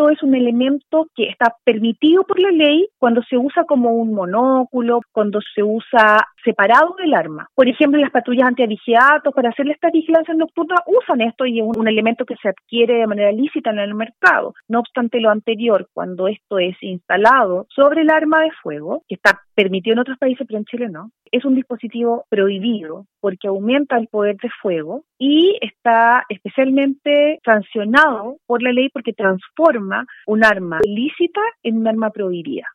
esto es un elemento que está permitido por la ley cuando se usa como un monóculo, cuando se usa separado del arma. Por ejemplo, las patrullas antiavigiatos para hacer esta vigilancia nocturna usan esto y es un elemento que se adquiere de manera lícita en el mercado. No obstante lo anterior, cuando esto es instalado sobre el arma de fuego, que está permitido en otros países pero en Chile no, es un dispositivo prohibido porque aumenta el poder de fuego y está especialmente sancionado por la ley porque transforma un arma lícita en un arma prohibida.